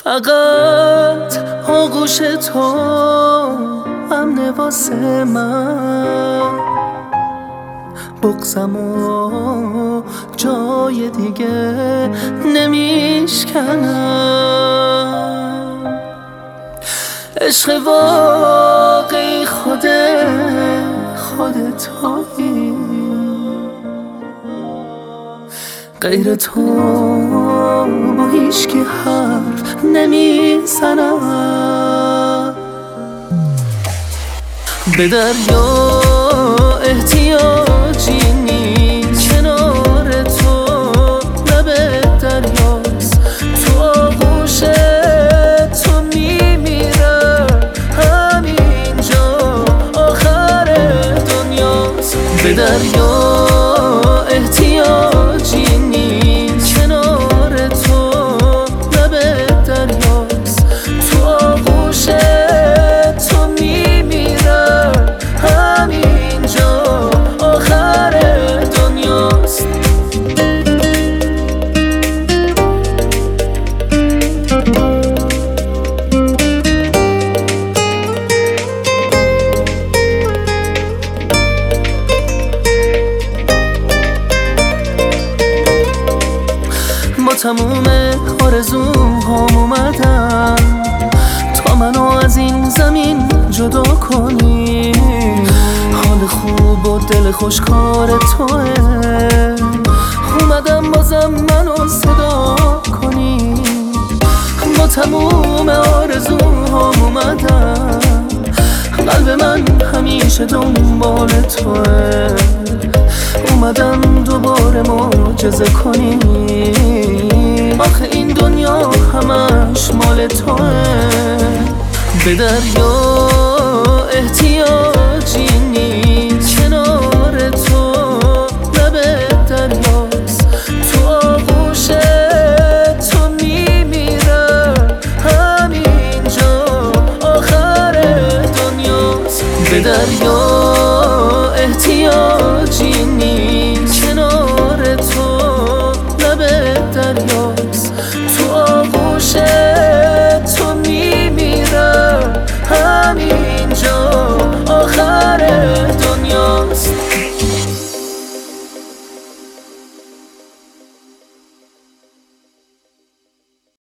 فقط آغوش تو امنه واسه من، بغضمو جای دیگه نمیشکنم. عشق واقعی خود تویی، غیر تو با هیچکی حرف نمیزنم. به دریا احتیاجی نیست، کنار تو لب دریاست، تو آغوش تو میمیرم، همینجا آخر دنیاست. به دریا احتیاجی نیست، کنار تو لب دریاست، تو آغوش تو میمیرم، همینجا آخر دنیاست. با تموم آرزوهام اومدم تا منو از این زمین جدا کنی. حال خوب و دل خوشکار توه، اومدم بازم منو صدا کنی. با تموم آرزوهام اومدم، قلب من همیشه دنبال توه، اومدم دوباره معجزه کنی. آخه این دنیا همش مال توه. به دریا